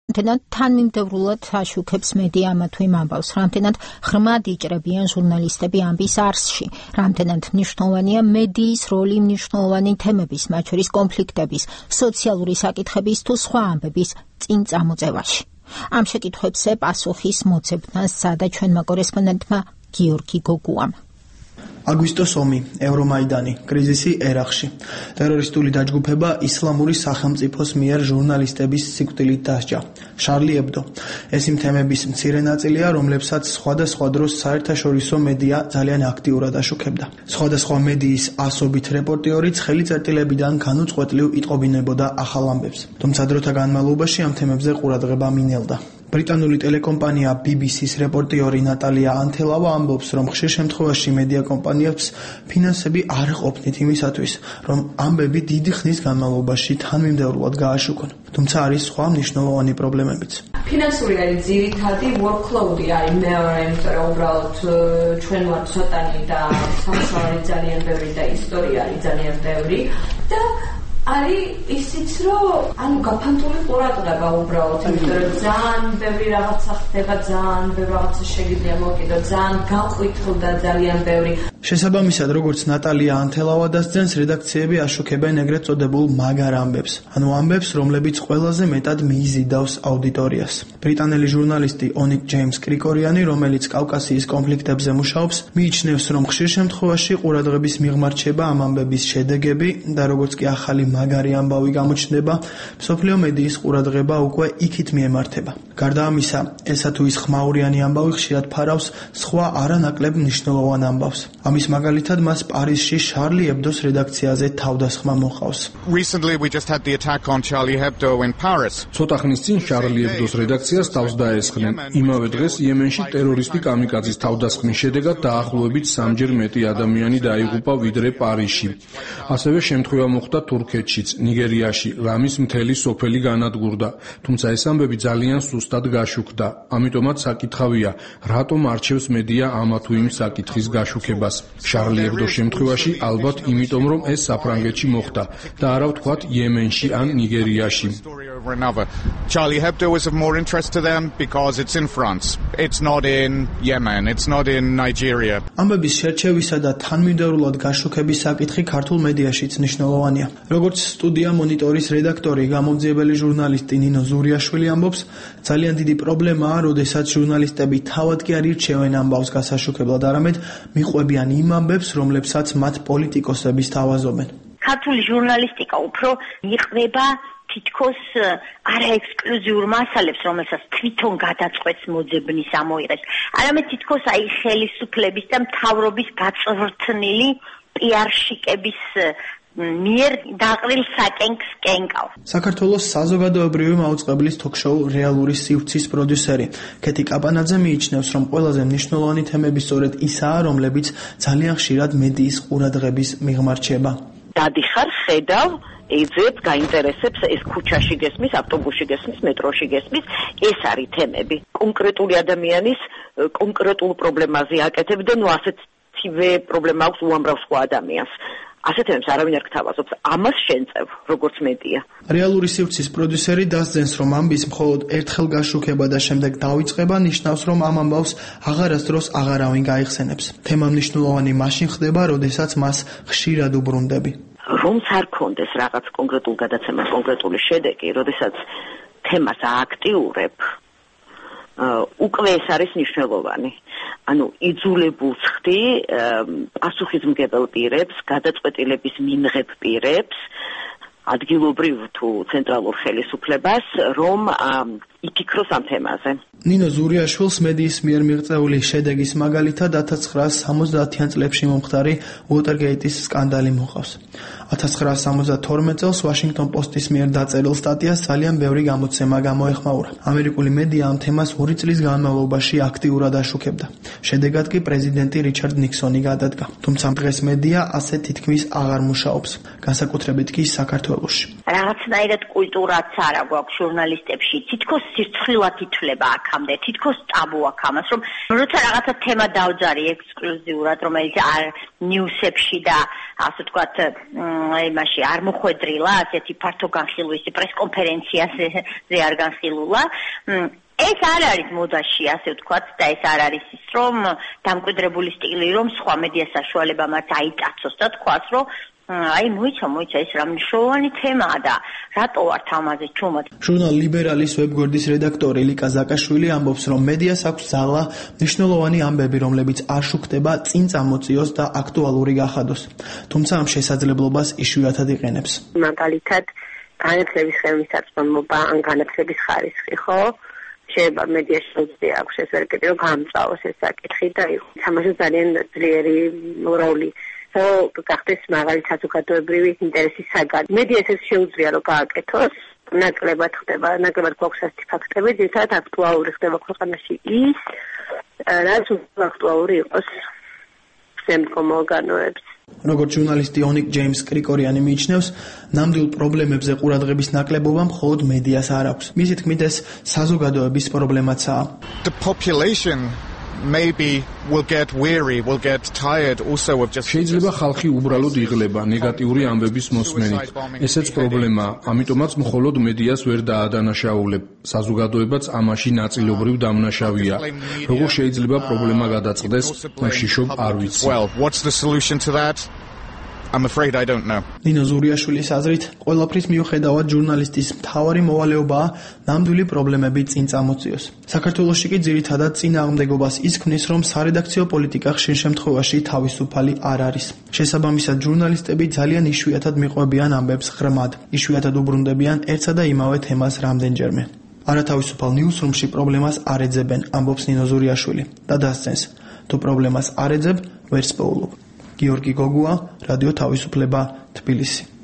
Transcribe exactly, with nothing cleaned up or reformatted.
რამდენად თანმიმდევრულად აშუქებს მედია ამა თუ იმ ამბავს, რამდენად ღრმად იჭრებიან ჟურნალისტები ამბის არსში, რამდენად მნიშვნელოვანია მედიის როლი მნიშვნელოვანი თემების, მათ შორის კონფლიქტების, სოციალური საკითხების თუ სხვა ამბების წინ წამოწევაში. ამ შეკითხვებზე პასუხის მოცემთან სცადა ჩვენმა კორესპონდენტმა გიორგი გოგუამ. აგვისტოს ომი, ევრომაიდანი, კრიზისი ერაყში. ტერორისტული დაჯგუფება ისლამური სახელმწიფოს მიერ ჟურნალისტების სიკვდილით დასჯა. შარლი ებდო. ეს იმ თემების მცირე ნაწილია, რომლებსაც სხვადასხვა დროს საერთაშორისო მედია ძალიან აქტიურად აშუქებდა. სხვადასხვა მედიის ასობით რეპორტიორიც ხელიწერტილებიდან განუწყვეტლივ იტყობინებოდა ახალ ამბებს. თუმცა დროთა განმავლობაში ამ თემებზე ყურადღება მინელდა. ბრიტანული ტელეკომპანია ბი ბი სის რეპორტიორი ნატალია ანთელავა ამბობს, რომ ხშირ შემთხვევაში მედია კომპანიებს ფინანსები არ ყოფნით იმისათვის, რომ ამბები დიდი ხნის განმავლობაში თანმიმდევრულად გააშუქონ. თუმცა არის სხვა მნიშვნელოვანი პრობლემებიც. ფინანსური არის ძირითადი workload-ი არის მეორე, იმიტომ რომ უბრალოდ ჩვენ ვართ ცოტანი და სამუშაო ძალიან ბევრი და ისტორია არის ძალიან ბევრი და არის ისიც რომ ანუ გაფანტული ყურადღება უბრალოდ, იმიტომ რომ ძალიან ბევრი რაღაცა ხდება, ძალიან ბევრი რაღაცა შეგიძლია მოვკიდო, ძალიან გაყვითლდა ძალიან ბევრი. შესაბამისად, როგორც ნატალია ანთელავა დასძენს, რედაქციები აშუქებენ ეგრეთ წოდებულ მაგარ ამბებს, ანუ ამბებს, რომლებიც ყველაზე მეტად მიიზიდავს აუდიტორიას. ბრიტანელი ჟურნალისტი ონიკ ჯეიმს კრიკორიანი, რომელიც კავკასიის კონფლიქტებზე მუშაობს, მიიჩნევს, რომ ხშირ შემთხვევაში ყურადღების მიღმარჩება ამ ამბების შედეგები და როგორც კი ახალი მაგარი ამბავი გამოჩნდება, მსოფლიო მედიის ყურადღება უკვე იქით მიემართება. გარდა ამისა, ესა თუ ის ხმაურიანი ამბავი ხშირად ფარავს სხვა არანაკლებ მნიშვნელოვან ამბავს. ამის მაგალითად, მას პარიზში შარლი ებდოს რედაქციაზე თავდასხმა მოჰყავს. Recently we just had the attack on Charlie Hebdo in Paris. ცოტა ხნის წინ შარლი ებდოს რედაქციას თავს დაესხნენ. იმავე დღეს იემენში ტერორისტი კამიკაძის თავდასხმის შედეგად დაახლოებით სამჯერ მეტი ადამიანი დაიღუპა ვიდრე პარიზში. ასევე შემთხვევა მოხდა თურქეთშიც, ნიგერიაში, რამის მთელი სოფელი განადგურდა. თუმცა ეს ამბები ძალიან სუსტად გაშუქდა. ამიტომაც საკითხავია, რატომ არჩევს მედია ამა თუ იმ საკითხის გაშუქებას. შარლი ებდოს შემთხვევაში ალბათ იმიტომ, რომ ეს საფრანგეთში მოხდა და არა ვთქვათ იემენში ან ნიგერიაში. Charlie Hebdo is of more interest to them because it's in France. It's not in Yemen, it's not in Nigeria. ამბების შერჩევისა და თანმიმდევრულად გაშუქების საკითხი ქართულ მედიაშიც მნიშვნელოვანია. როგორც სტუდია მონიტორის რედაქტორი, გამოძიებელი ჟურნალისტი ნინო ზურიაშვილი ამბობს, ძალიან დიდი პრობლემაა, როდესაც ჟურნალისტები თავად კი არ ირჩევენ ამბავს გასაშუქებლად, არამედ მიყვებიან იმ ამბებს, რომლებსაც მათ პოლიტიკოსები სთავაზობენ. ქართული ჟურნალისტიკა უფრო იყვება თითქოს არაექსკლუზიურ მასალებს, რომელსაც თვითონ გადაწყვეტს მოძებნის ამოიღებს, არამედ თითქოს აი ხელისუფლების და მთავრობის გაწვრთნილი პიარშიკების მიერ დაყრილ საკენკს კენკავს. საქართველოს საზოგადოებრივი მაუწყებლის თოქ-შოუ რეალური სივრცის პროდიუსერი ქეთი კაპანაძე მიიჩნევს, რომ ყველაზე მნიშვნელოვანი თემები სწორედ ისაა, რომლებიც ძალიან ხშირად მედიის ყურადღების მიღმარჩება. დადიხარ, ხედავ, ეძებ, გაინტერესებს, ეს ქუჩაში გესმის, ავტობუსში გესმის, მეტროში გესმის, ეს არის თემები. კონკრეტული ადამიანის კონკრეტულ პრობლემაზე აკეთებ და ნუ ასეთივე პრობლემა აქვს უამრავ სხვა ადამიანს. ასეთ თემებს არავინ არ გთავაზობს. ამას შენწევ, როგორც მედია. რეალური სივრცის პროდიუსერი დასძენს, რომ ამბის მხოლოდ ერთხელ გაშუქება და შემდეგ დავიწყება ნიშნავს, რომ ამ ამბავს აღარასდროს აღარავინ გაიხსენებს. თემა მნიშვნელოვანი მაშინ ხდება, როდესაც მას ხშირად უბრუნდები. რომც არ კონდეს რაღაც კონკრეტულ გადაცემას კონკრეტული შედეგი, როდესაც თემას ააქტიურებ, უკვე ეს არის მნიშვნელოვანი. ანუ იძულებულს ხდი პასუხისმგებელ პირებს, გადაწყვეტილების მიმღებ პირებს, ადგილობრივ თუ ცენტრალურ ხელისუფლებას, რომ იფიქროს ამ თემაზე. ნინო ზურიაშვილს მედიის მიერ მიღწეული შედეგის მაგალითად ათას ცხრაასი სამოცდაათიან წლებში მომხდარი უოტერგეიტის სკანდალი მოყავს. ათას ცხრაასი სამოცდათორმეტ წელს ვაშინგტონ პოსტის მიერ დაწერილ სტატიას ძალიან ბევრი გამოცემა გამოეხმაურა. ამერიკული მედია ამ თემას ორი წლის განმავლობაში აქტიურად აშუქებდა. შედეგად კი პრეზიდენტი რიჩარდ ნიქსონი გადადგა. თუმცა დღეს მედია ასე თითქმის აღარ მუშაობს, განსაკუთრებით კი საქართველოში. რაღაცნაირად კულტურაც არა გვაქვს ჟურნალისტებში, თითქოს სირცხვილად ითვლება აქამდე, თითქოს ტაბუ აქვს ამას, რომ როცა რაღაცა თემა დავძარი ექსკლუზიურად, რომელიც არ ნიუსებში და ასე ვთქვათ, იმაში არ მოხვედრილა, ასეთი ფართო განხილვის პრესკონფერენციაზე არ განხილულა. ეს არ არის მოდაში, ასე ვთქვათ, და ეს არ არის ის, რომ დამკვიდრებული სტილი, რომ სხვა მედია საშუალებამაც აიტაცოს და თქვას, რომ აი მოიცა მოიცა ეს რა მნიშვნელოვანი თემაა და რატო ვართ ამაზე ჩუმად. ჟურნალ ლიბერალის ვებგვერდის რედაქტორი ლიკა ზაკაშვილი ამბობს, რომ მედიას აქვს ძალა მნიშვნელოვანი ამბები, რომლებიც არ შუქდება, წინ წამოწიოს და აქტუალური გახადოს. თუმცა ამ შესაძლებლობას იშვიათად იყენებს. მაგალითად, განათლების ხელმისაწვდომობა ან განათლების ხარისხი, ხო? შეიძლება მედიაში შეუძლია აქვს ეს ვერკეტი, რომ გამწვავოს ეს საკითხი და თამაშოს ძალიან ძლიერი როლი. გახდეს მაღალი საზოგადოებრივი ინტერესის საგანი. მედიას ეს შეუძლია რომ გააკეთოს, ნაკლებად ხდება, ნაკლებად გვაქვს ასეთი ფაქტები, ძირითადად აქტუალური ხდება ქვეყანაში ის, რაც აქტუალური იყოს შემდგომ ორგანოებს. როგორც ჟურნალისტი ონიკ ჯეიმს კრიკორიანი მიიჩნევს, ნამდვილ პრობლემებზე ყურადღების ნაკლებობა მხოლოდ მედიას არ აქვს. მისი თქმით, ეს საზოგადოების პრობლემაცაა. The population maybe will get weary, will get tired also of just შეიძლება ხალხი უბრალოდ იღლება ნეგატიური ამბების მოსმენით. ესეც პრობლემაა, ამიტომაც მხოლოდ მედიას ვერ დაადანაშაულებ. საზოგადოებაც ამაში ნაწილობრივ დამნაშავეა. როგორ შეიძლება პრობლემა გადაწყდეს, მაშიშობ არ ვიცი. Well, what's the solution to that? I'm afraid I don't know. ნინო ზურიაშვილის აზრით, ყველაფრის მიუხედავად ჟურნალისტის მთავარი მოვალეობაა ნამდვილი პრობლემები წინ წამოწიოს. საქართველოში კი ძირითადად წინააღმდეგობას ის ქმნის, რომ სარედაქციო პოლიტიკა ხშირ შემთხვევაში თავისუფალი არ არის. შესაბამისად, ჟურნალისტები ძალიან იშვიათად მიყვებიან ამბებს ღრმად, იშვიათად უბრუნდებიან ერთსა და იმავე თემას რამდენჯერმე. არათავისუფალ ნიუსრუმში პრობლემას არ ეძებენ, ამბობს ნინო ზურიაშვილი და დასცენს, თუ პრობლემას არ ეძებ, ვერ სპოულობ. გიორგი გოგუა, რადიო თავისუფლება, თბილისი.